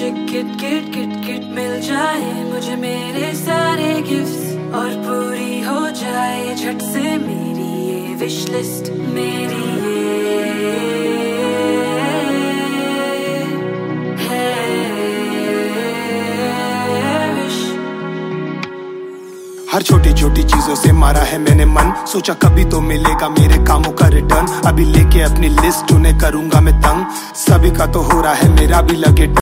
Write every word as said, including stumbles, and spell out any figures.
मुझे kit kit kit kit मिल जाए, मुझे मेरे सारे गिफ्ट्स और पूरी हो जाए झट से मेरी ये विश लिस्ट, मेरी ये हर छोटी छोटी चीजों से मारा है मैंने मन, सोचा कभी तो मिलेगा मेरे कामों का रिटर्न। अभी लेके अपनी लिस्ट उन्हें करूंगा मैं तंग, सभी का तो हो रहा है मेरा भी लगे